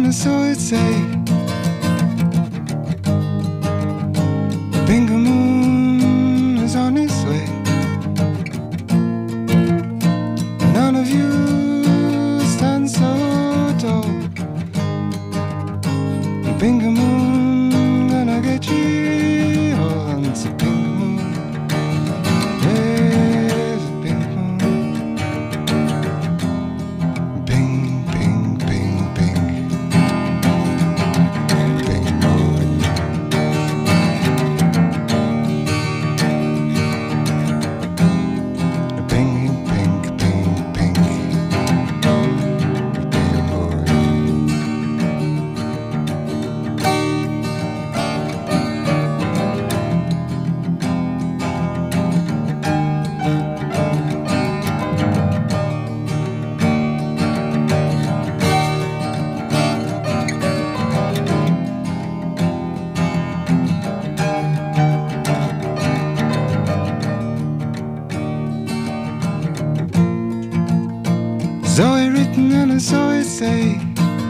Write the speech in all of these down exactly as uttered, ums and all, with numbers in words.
and so it say. Bingo moon is on its way. None of you stand so tall. Bingo moon gonna get you all. It's a bingo moon. There's a bingo moon. Bing, bing, bing, bing. Bingo moon. Bing, bing, bing, bing. Bingo moon. Zoe written and so it say.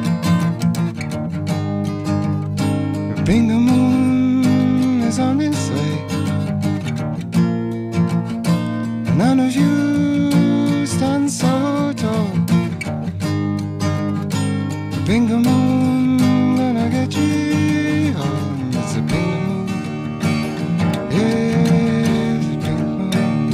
Bingo moon is on its way. None of you stand so tall. Bingo moon gonna get you home. It's a bingo moon. Yeah, it's a bingo moon.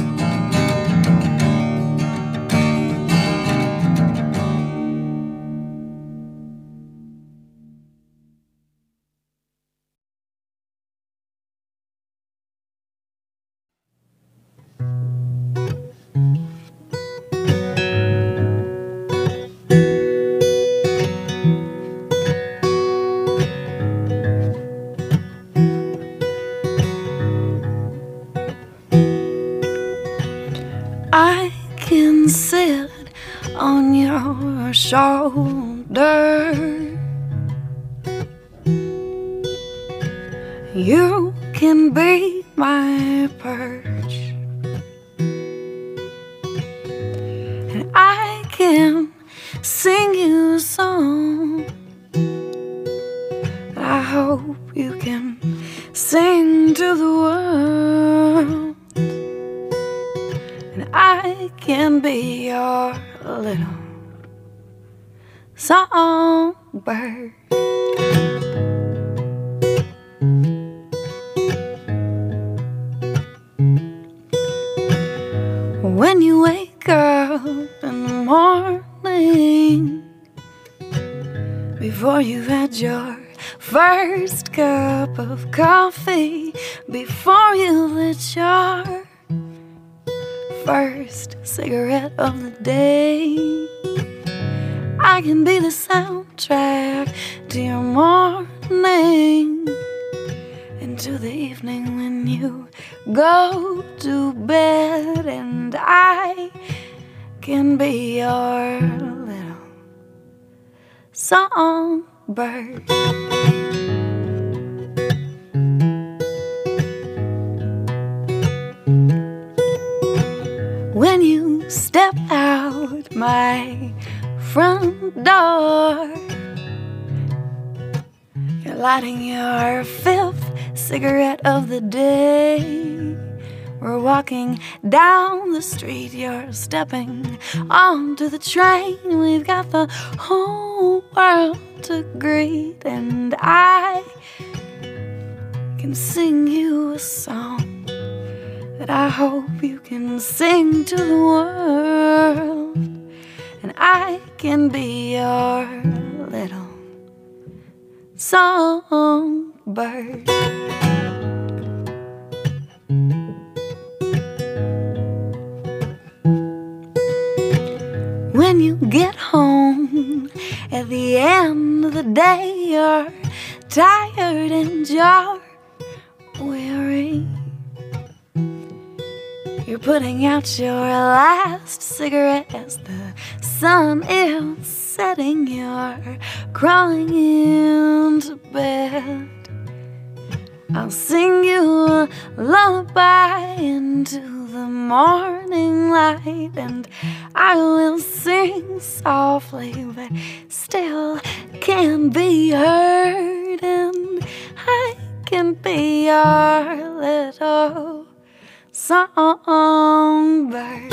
I can sit on your shoulder. You can be my perch, and I can sing you a song. I hope you can sing to the world. I can be your little songbird. When you wake up in the morning, before you've had your first cup of coffee, before you lit your first cigarette of the day, I can be the soundtrack to your morning, and to the evening when you go to bed. And I can be your little songbird. When you step out my front door, you're lighting your fifth cigarette of the day. We're walking down the street, you're stepping onto the train. We've got the whole world to greet, and I can sing you a song that I hope you can sing to the world. And I can be your little songbird. When you get home at the end of the day, you're tired and you're weary. You're putting out your last cigarette as the sun is setting. You're crawling into bed. I'll sing you a lullaby into the morning light, and I will sing softly but still kiss can be heard, and I can be your little songbird.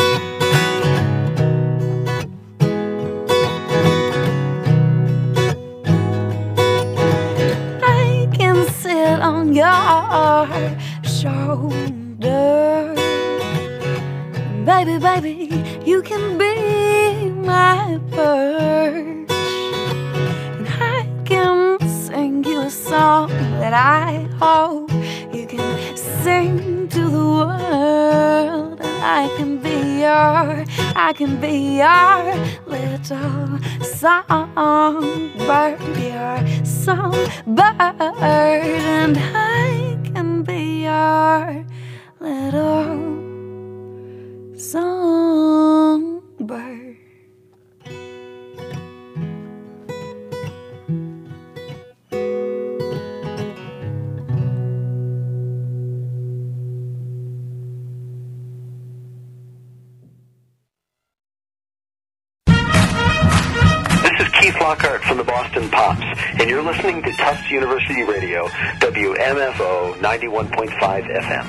I can sit on your shoulder. Baby, baby, you can be my perch, and I can sing you a song that I hope you can sing to the world. And I can be your, I can be your little songbird, your songbird, and I can be your little songbird. Keith Lockhart from the Boston Pops, and you're listening to Tufts University Radio, W M F O ninety-one point five F M.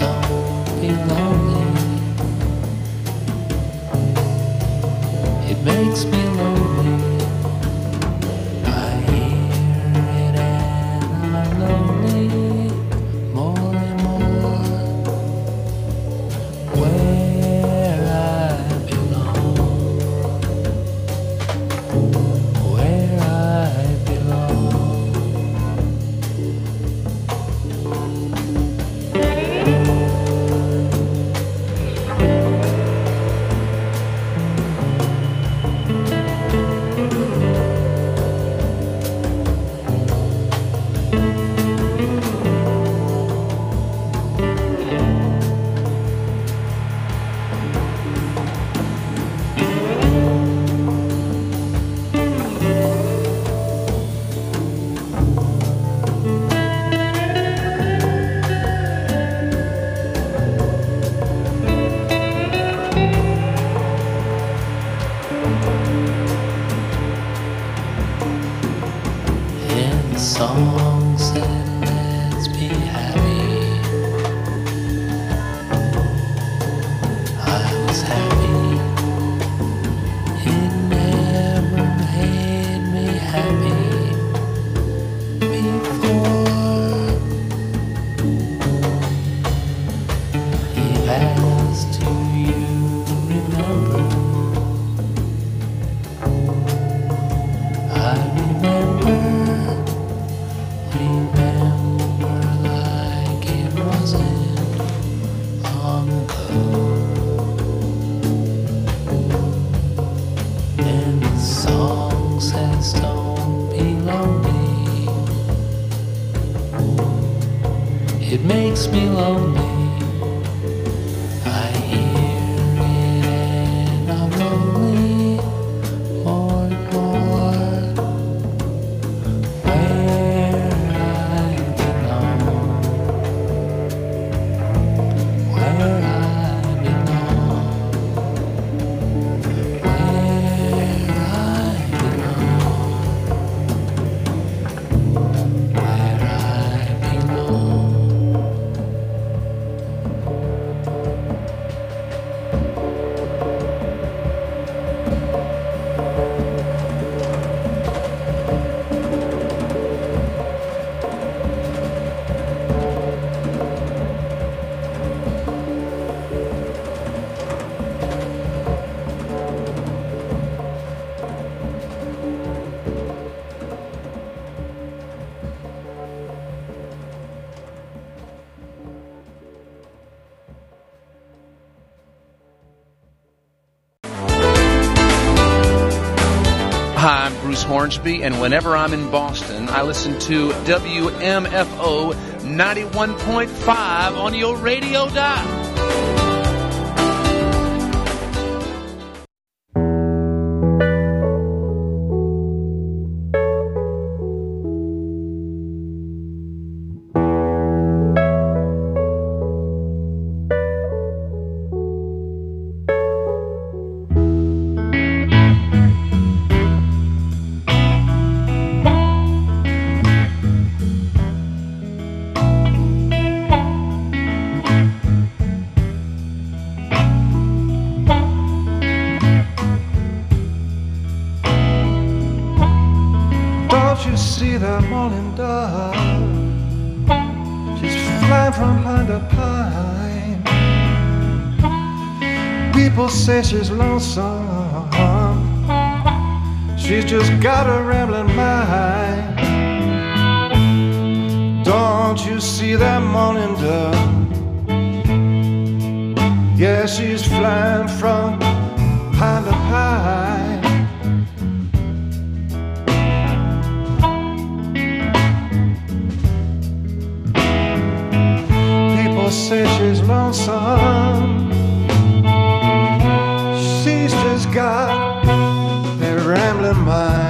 It song said, let's be happy. I was happy. It never made me happy before. He asked, do you remember? I remember. Remember like it wasn't long ago. And the song says don't be lonely. It makes me lonely. I hear it and I'm lonely more and more. Where I belong, where I belong, where I belong, where I belong. Hi, I'm Bruce Hornsby, and whenever I'm in Boston, I listen to W M F O ninety-one point five on your radio dial. Don't you see that morning dove? She's flying from pine to pine. People say she's lonesome. She's just got a rambling mind. Don't you see that morning dove? Yeah, she's flying from pine to pine. People say she's lonesome. She's just got a rambling mind.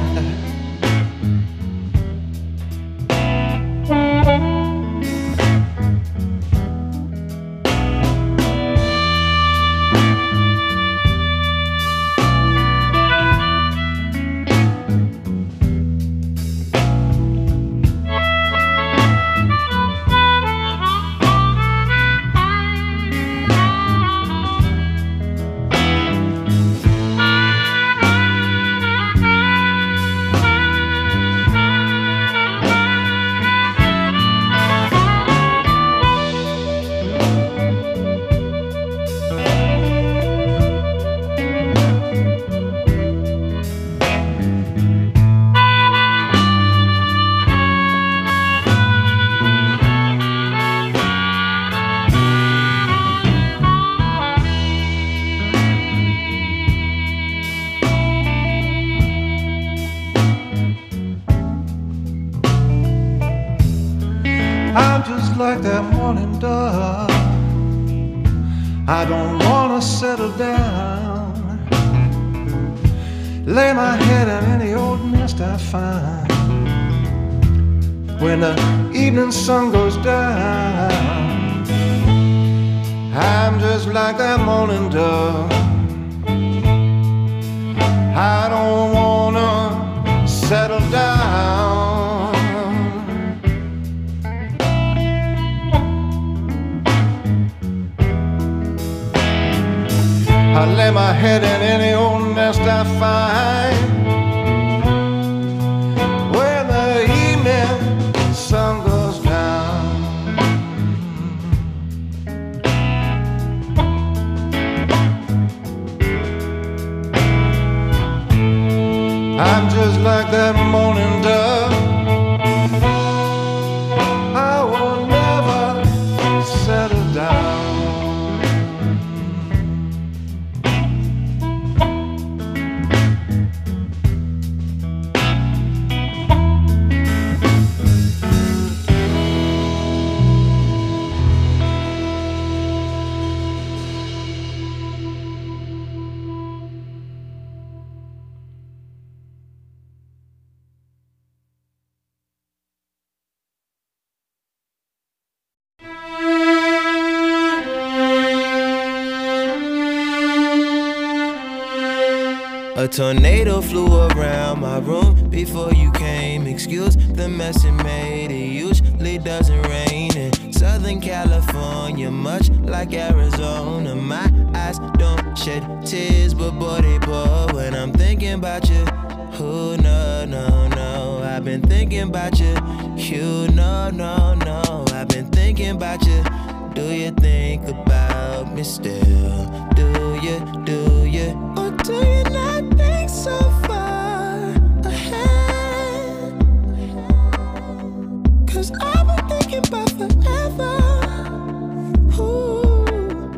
I'm just like that morning dove. I don't wanna settle down, lay my head in any old nest I find. When the evening sun goes down, I'm just like that morning dove. I don't wanna settle down. head in any old nest I find. When the evening sun goes down, I'm just like that morning dove. I will never settle down. A tornado flew around my room before you came. Excuse the mess it made. It usually doesn't rain in Southern California, much like Arizona. My eyes don't shed tears, but boy they pour when I'm thinking about you. Oh no, no, no, I've been thinking about you. You no, no, no, I've been thinking about you. Do you think about me still? Do you, do you, or do you not think so far ahead? Cause I've been thinking about forever. Ooh.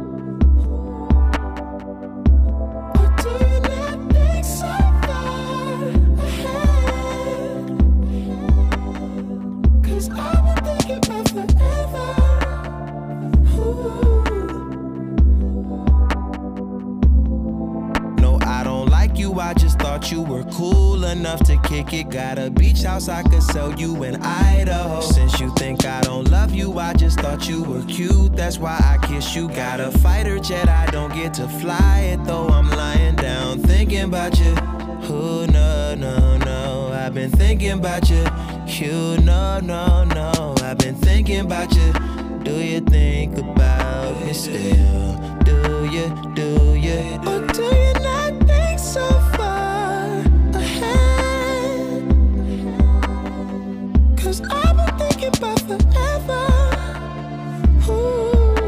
Or do you not think so far ahead? Cause I've been thinking about forever. No, I don't like you, I just thought you were cool enough to kick it. Got a beach house I could sell you in Idaho. Since you think I don't love you, I just thought you were cute, that's why I kiss you. Got a fighter jet, I don't get to fly it, though I'm lying down thinking about you. Oh no, no, no, I've been thinking about you. You no, no, no, I've been thinking about you. Do you think about me still? Do you, do you, or do you not think so far ahead? Cause I've been thinking about forever. Ooh.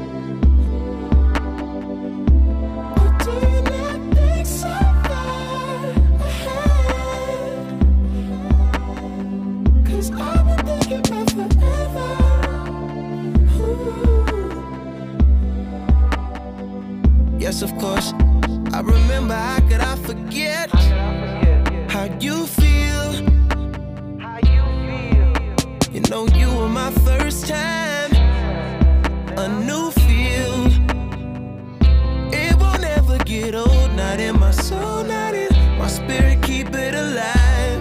Or do you not think so far ahead? Cause I've been thinking about forever. Yes, of course, I remember. How could I forget how you feel? You know you were my first time, a new feel. It won't ever get old, not in my soul, not in my spirit, keep it alive.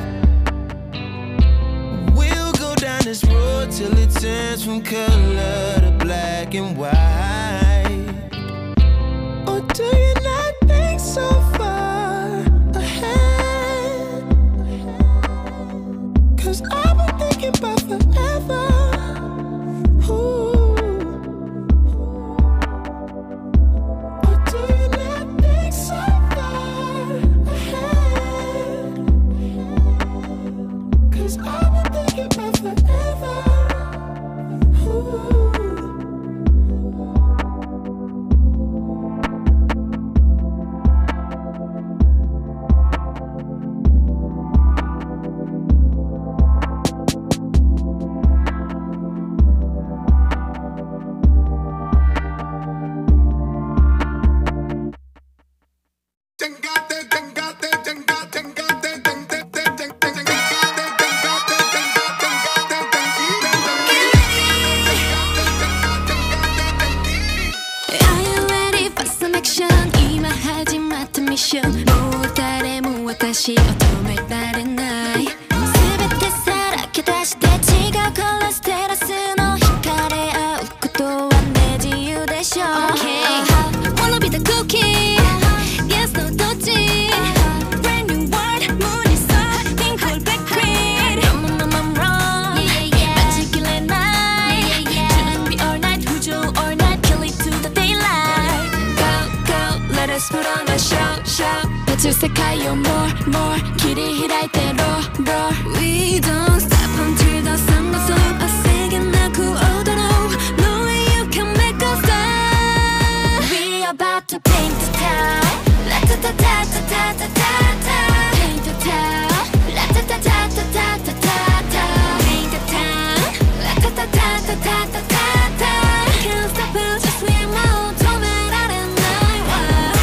We'll go down this road till it turns from color to black and white. Or do you not think so far ahead? Cause I've been thinking about forever. Ooh. Or do you not think so far ahead? Cause I've been thinking about forever. Ooh. Put on the 펼칠世界を more more 切り開いて roll roll We don't stop until the sun goes up I 세게 나고 오도록 No way you can make us stop We about to paint the town La-ta-ta-ta-ta-ta-ta-ta Paint the town La-ta-ta-ta-ta-ta-ta-ta Paint the town La-ta-ta-ta-ta-ta-ta-ta Can't stop us just we more止められないわ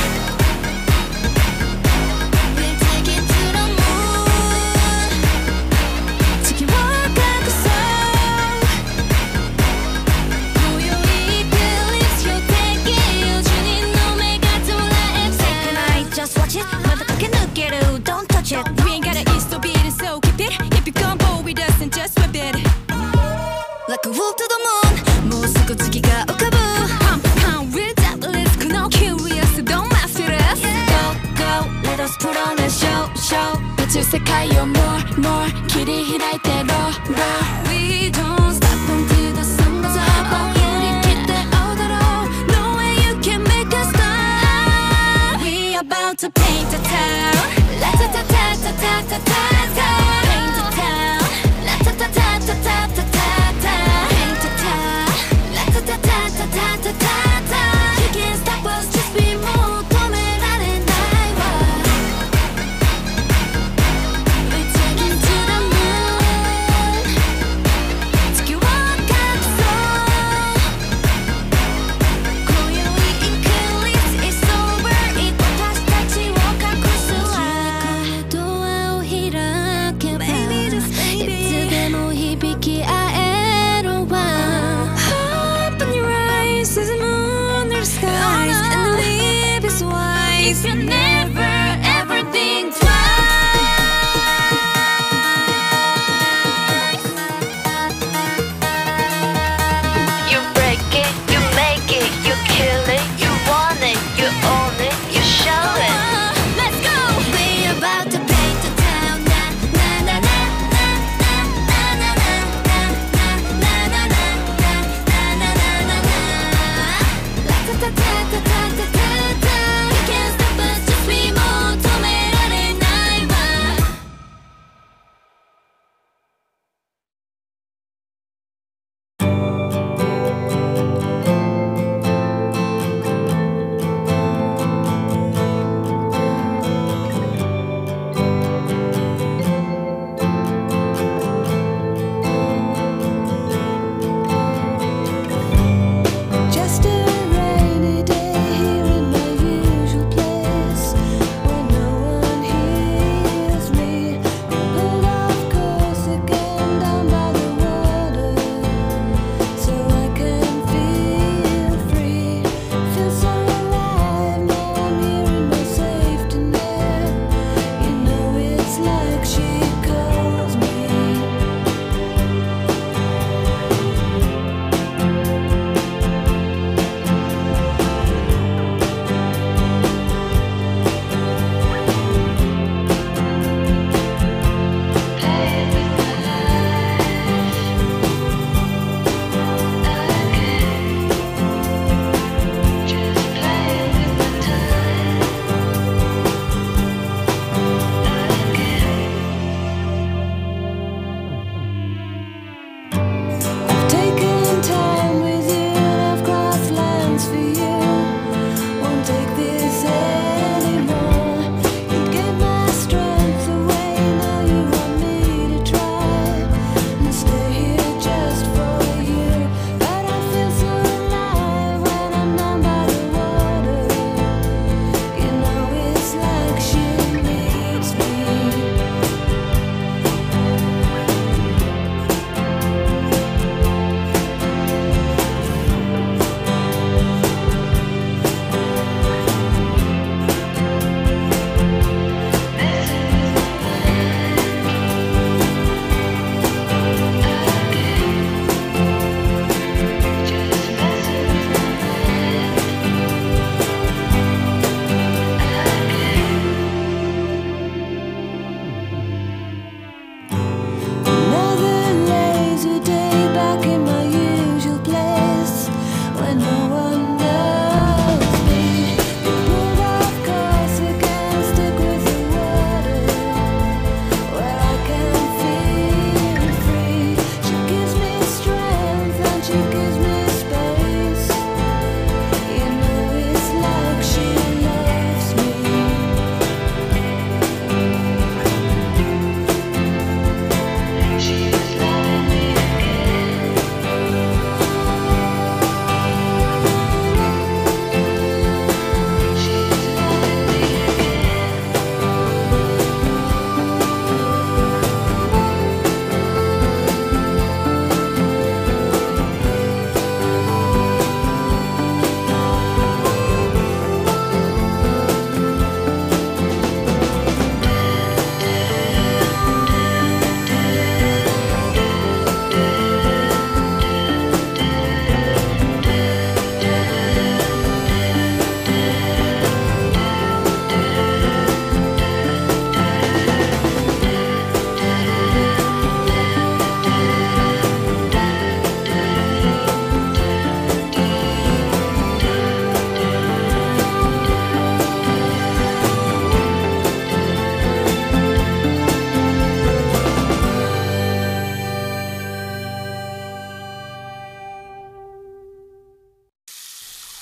We'll take it to the moon地球を隠そう今宵 Please you take it じゅうにんの目が捉えて Just watch it まだ駆け抜ける Don't touch it We ain't gotta eat so beat it so keep it If you come bold with us and just whip it Like a wolf to the moon もうすぐ月が浮かぶ Pump pump without the risk No curious don't mess with us Go go let us put on a show show 宇宙世界を more more 切り開いて roll roll We don't stop until the sun goes up 振り切って踊ろう No way you can make us stop We about to paint the town La-ta-ta-ta-ta-ta-ta-ta Paint the town La-ta-ta-ta-ta-ta-ta-ta Paint the town La-ta-ta-ta-ta-ta-ta-ta You can't stop us just be more 止められないわ We're taking to the moon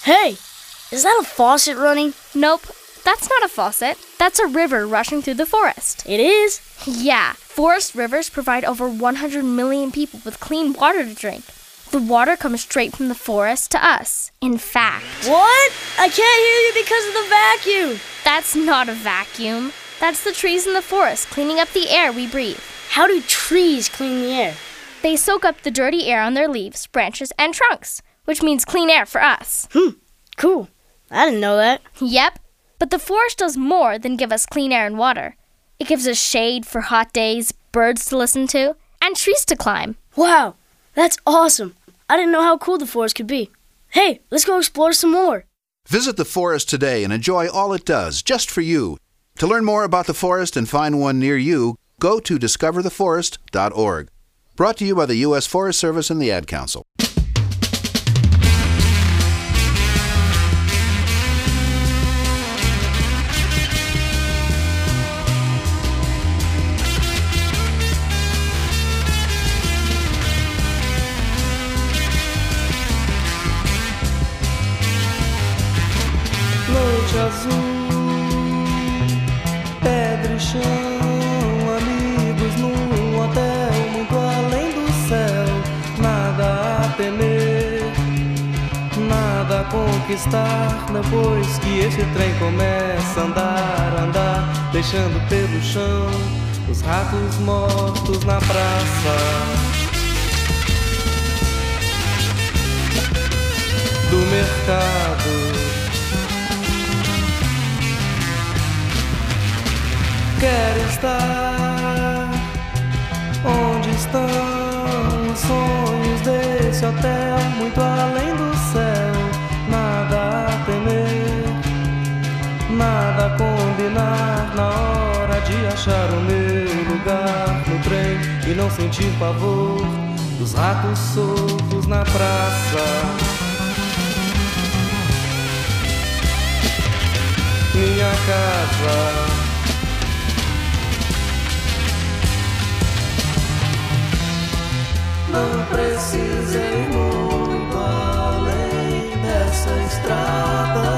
Hey, is that a faucet running? Nope, that's not a faucet. That's a river rushing through the forest. It is? Yeah, forest rivers provide over one hundred million people with clean water to drink. The water comes straight from the forest to us. In fact... What? I can't hear you because of the vacuum. That's not a vacuum. That's the trees in the forest cleaning up the air we breathe. How do trees clean the air? They soak up the dirty air on their leaves, branches, and trunks, which means clean air for us. Hmm, cool. I didn't know that. Yep, but the forest does more than give us clean air and water. It gives us shade for hot days, birds to listen to, and trees to climb. Wow, that's awesome. I didn't know how cool the forest could be. Hey, let's go explore some more. Visit the forest today and enjoy all it does, just for you. To learn more about the forest and find one near you, go to discover the forest dot org. Brought to you by the U S Forest Service and the Ad Council. Noite azul, pedra e chão, amigos num hotel muito além do céu. Nada a temer, nada a conquistar. Depois que esse trem começa a andar, andar, deixando pelo chão os ratos mortos na praça. Do mercado, quero estar onde estão os sonhos desse hotel, muito além do céu. Nada a temer, nada a combinar, na hora de achar o meu lugar no trem e não sentir pavor dos ratos soltos na praça. Minha casa, não precisa ir muito além dessa estrada.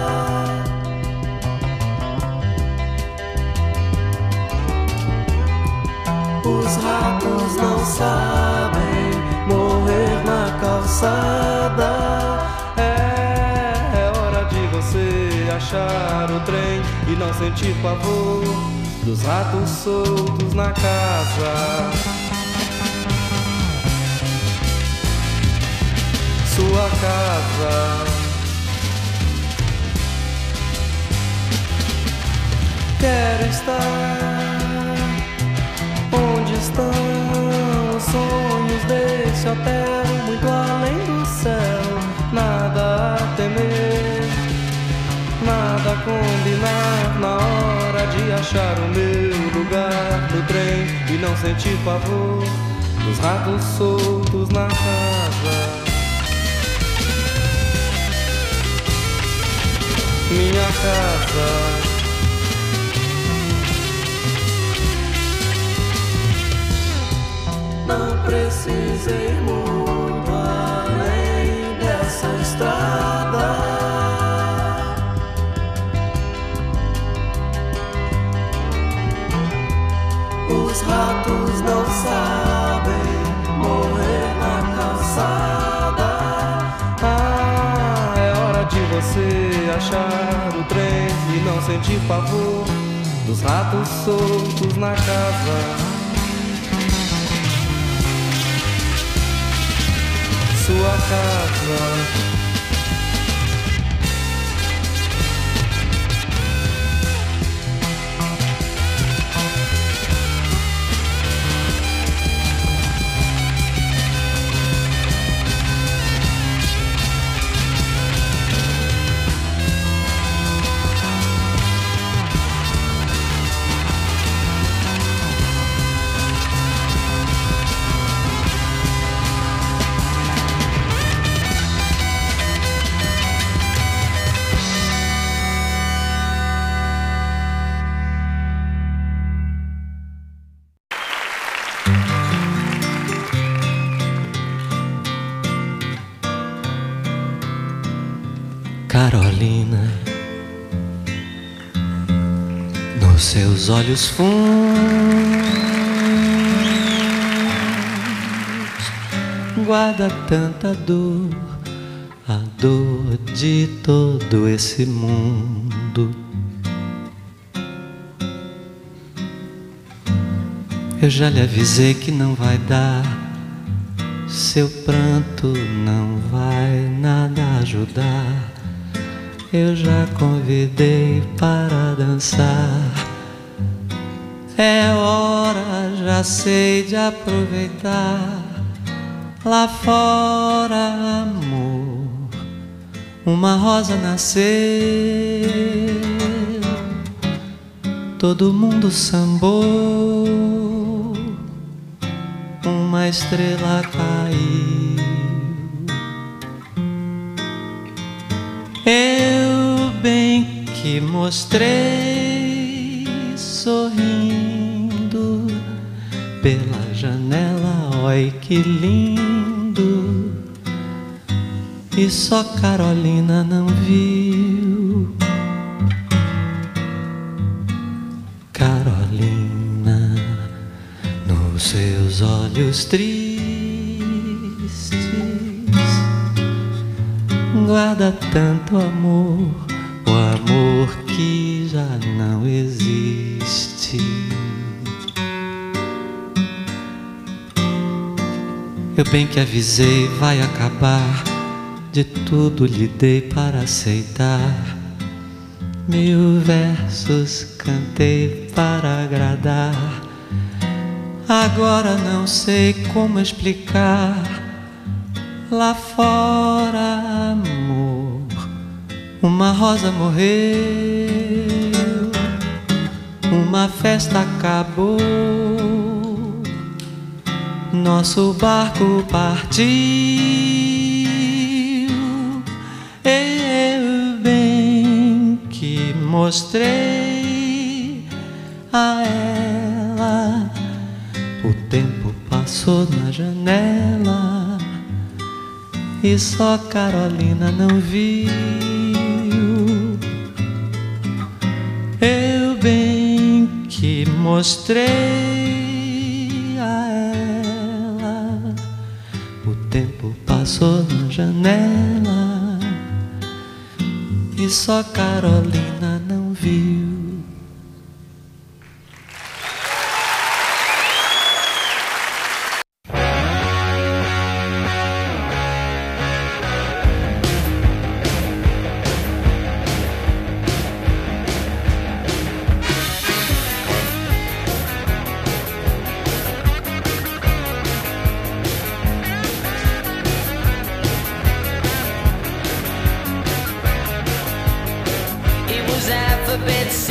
Os ratos não sabem morrer na calçada. É, é hora de você achar o trem e não sentir pavor dos ratos soltos na casa. Sua casa, quero estar onde estão os sonhos desse hotel, muito além do céu. Nada a temer, nada a combinar, na hora de achar o meu lugar no trem e não sentir pavor dos ratos soltos na casa. Minha casa, não precisa ir muito além dessa estrada. Os ratos não sabem morrer na calçada. Ah, é hora de você achar o trem e não sentir pavor dos ratos soltos na casa. Sua casa, Carolina, nos seus olhos fundos guarda tanta dor, a dor de todo esse mundo. Eu já lhe avisei que não vai dar, seu pranto não vai nada ajudar. Eu já convidei para dançar. É hora, já sei, de aproveitar. Lá fora, amor, uma rosa nasceu. Todo mundo sambou, uma estrela caiu. Eu bem que mostrei, sorrindo pela janela, oi que lindo. E só Carolina não viu. Carolina, nos seus olhos tristes guarda tanto amor, o amor que já não existe. Eu bem que avisei, vai acabar, de tudo lhe dei para aceitar. Mil versos cantei para agradar. Agora não sei como explicar. Lá fora, amor, uma rosa morreu, uma festa acabou, nosso barco partiu. Eu bem que mostrei a ela, o tempo passou na janela e só Carolina não viu. Eu bem que mostrei a ela, o tempo passou na janela e só Carolina não viu. Alphabet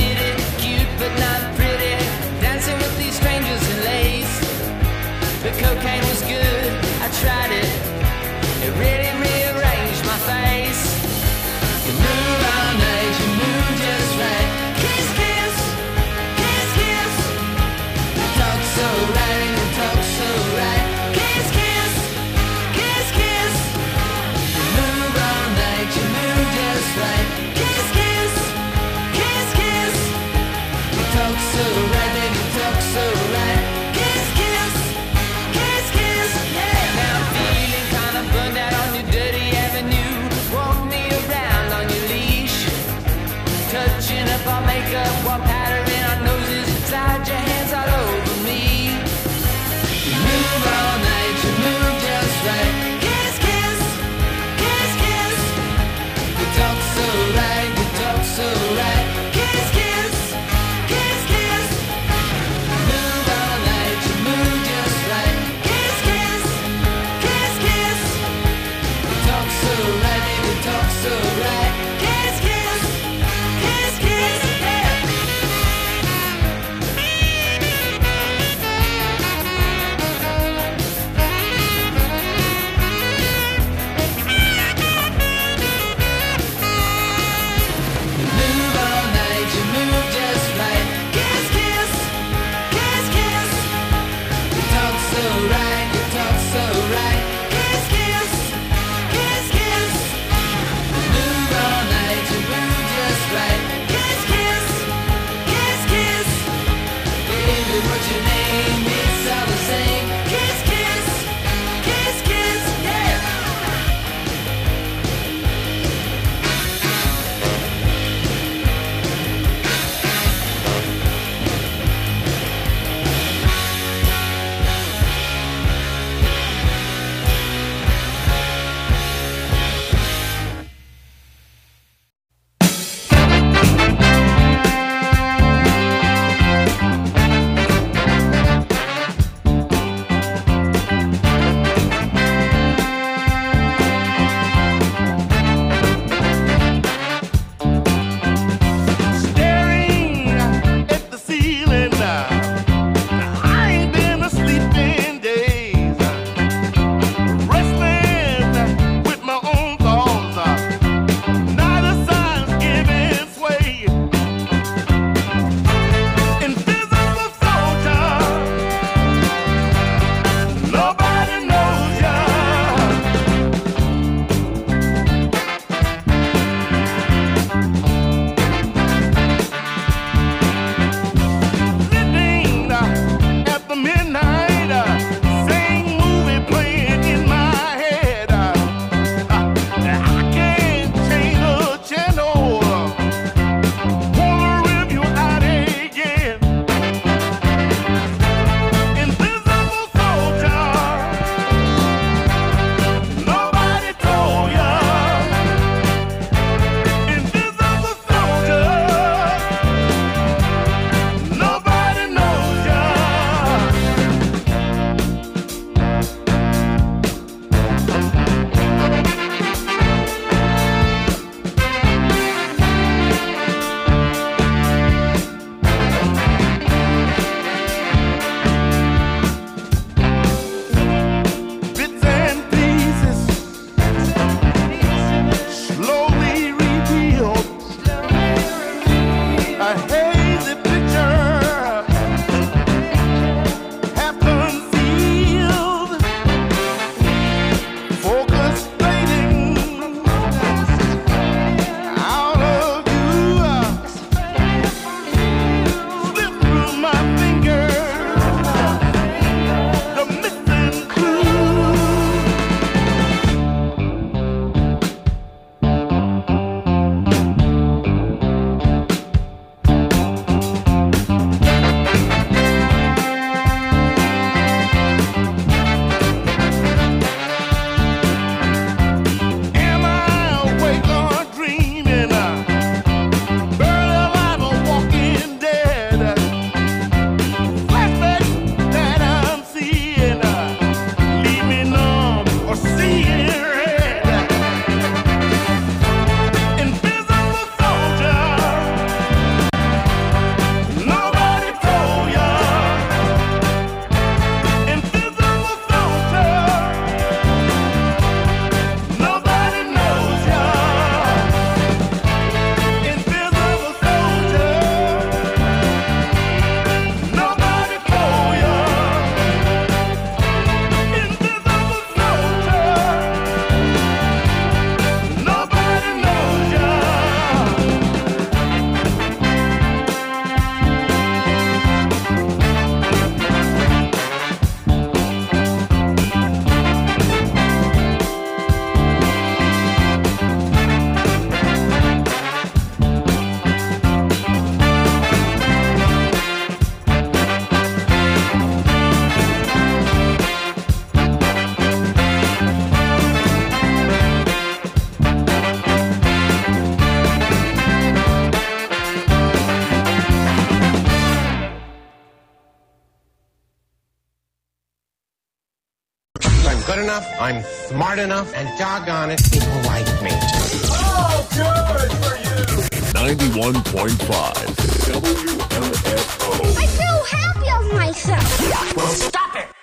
good enough, I'm smart enough, and doggone it, people like me. Oh, good for you! ninety-one point five W M F O. I feel happy of myself. Well, stop it!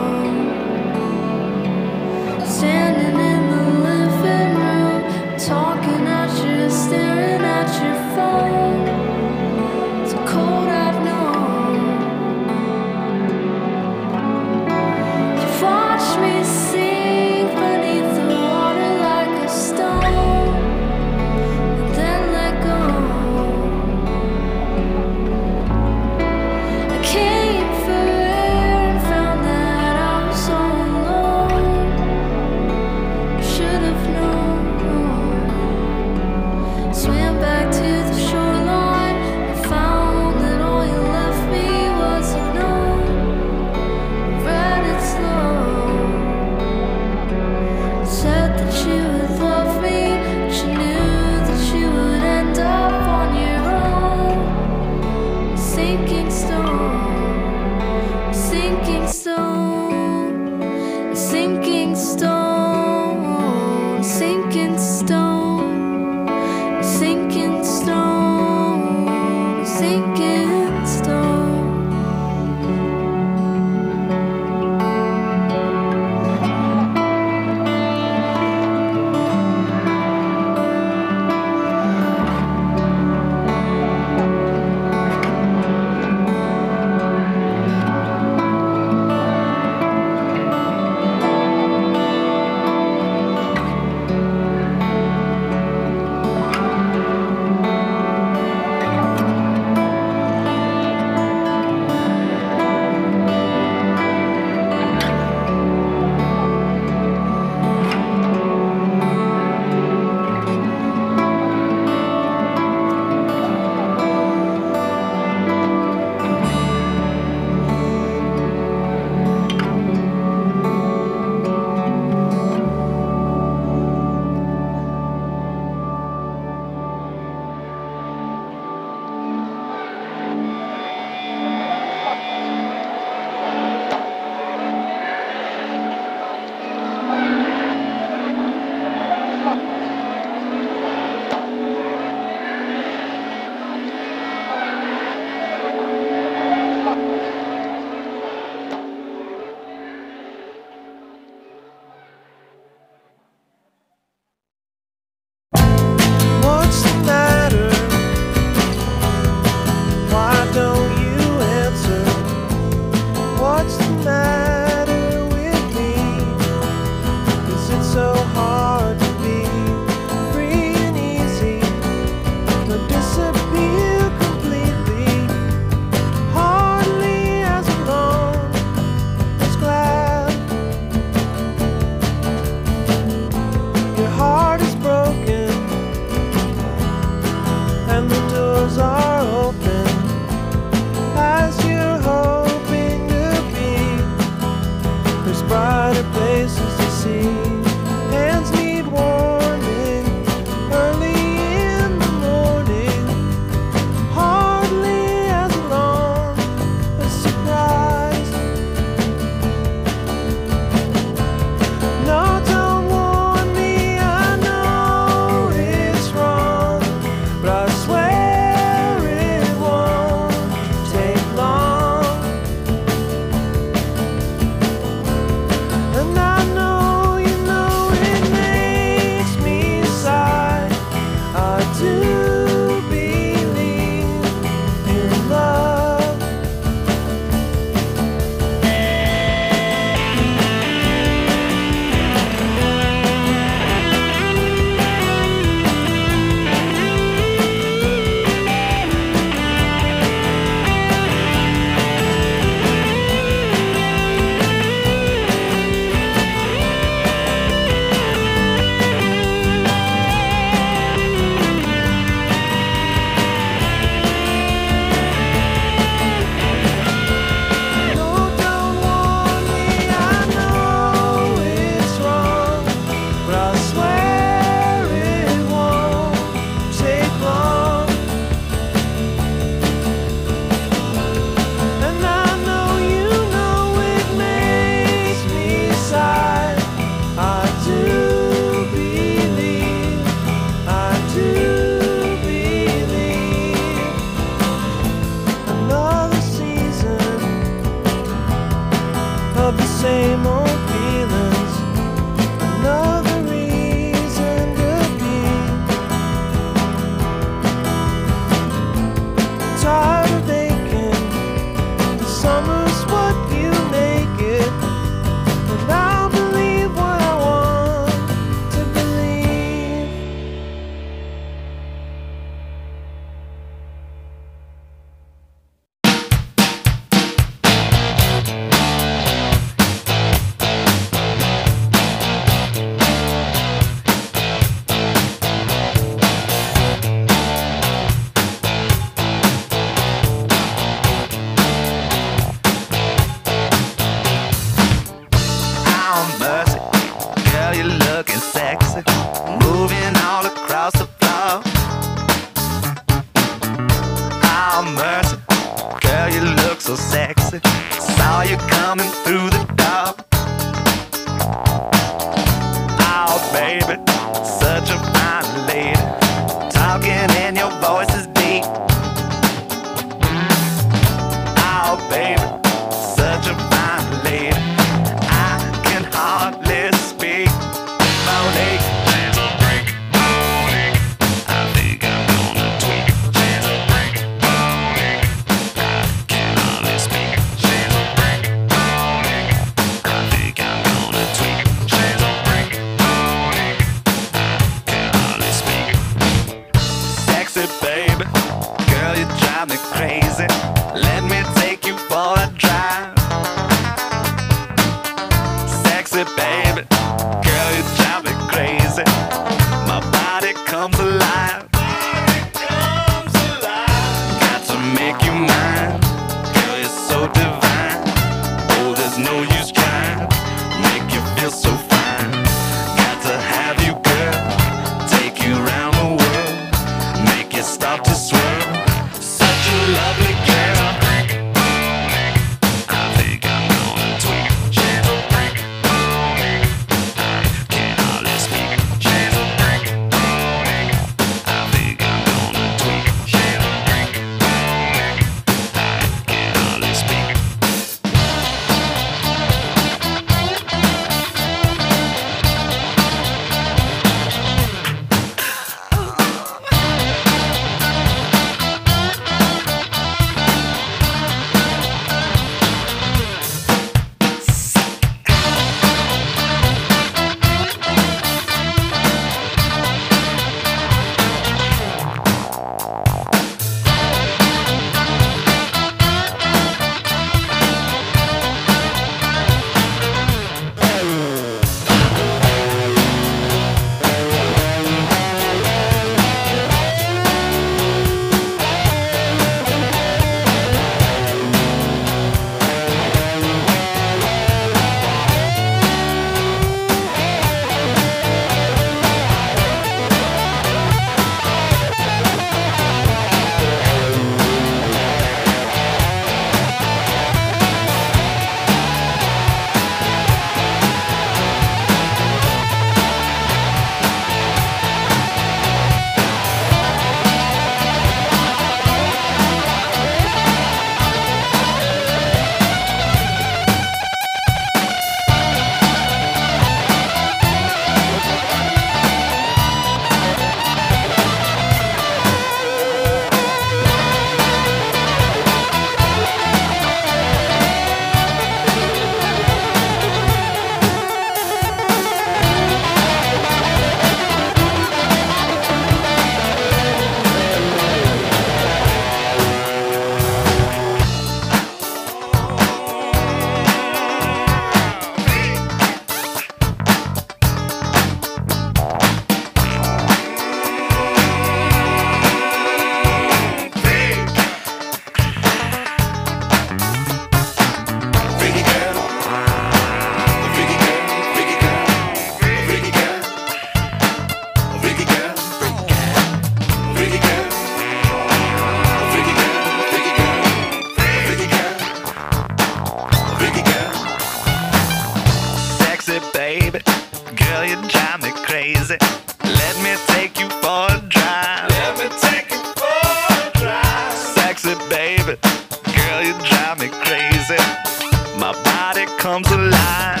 Girl, you drive me crazy. Let me take you for a drive. Let me take you for a drive. Sexy baby, girl, you drive me crazy. My body comes alive.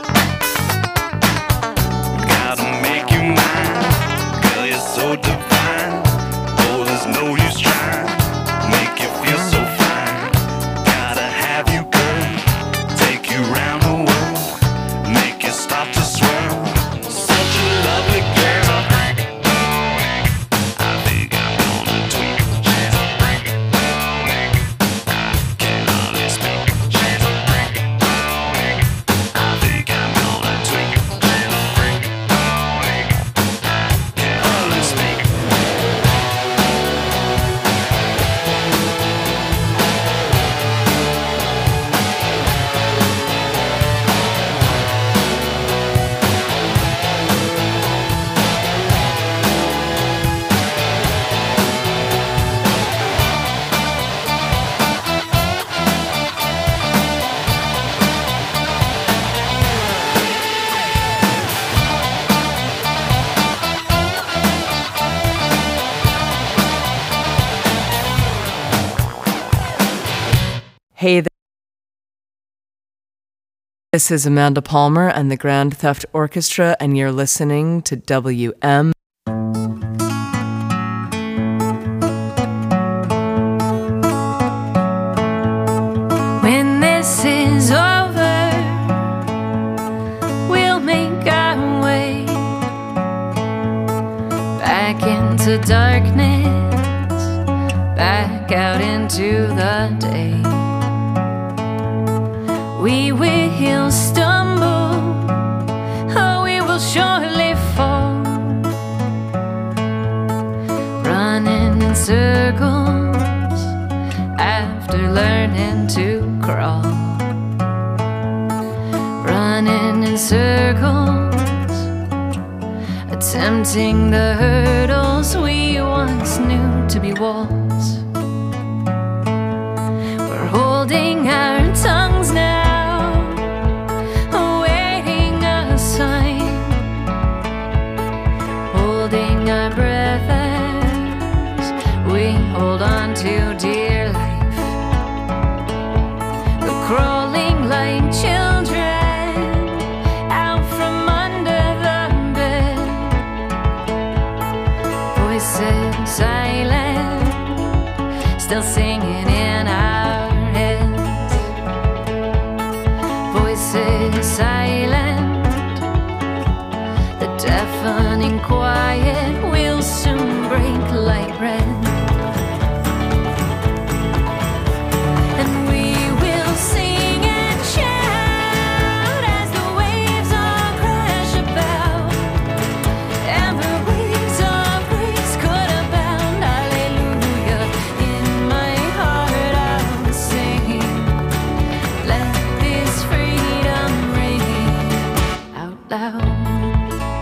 Gotta make you mine. Girl, you're so divine. Oh, there's no use trying. Make you feel so fine. Gotta have you, girl. Take you round the world. Make you start to swirl. Such a lovely girl. I think I'm gonna tweak. Can't hardly speak. I think I'm gonna tweak. Can't hardly speak. Hey there. This is Amanda Palmer and the Grand Theft Orchestra, and you're listening to W M. When this is over, we'll make our way back into darkness, back out into the day. We will stumble, oh, we will surely fall, running in circles after learning to crawl, running in circles, attempting the hurdles we once knew to be walls. We're holding our tongues now, our breath as we hold on to dear life. We're crawling like children out from under the bed. Voices silent, still singing in our heads. Voices silent, the deafening quiet will soon break like bread.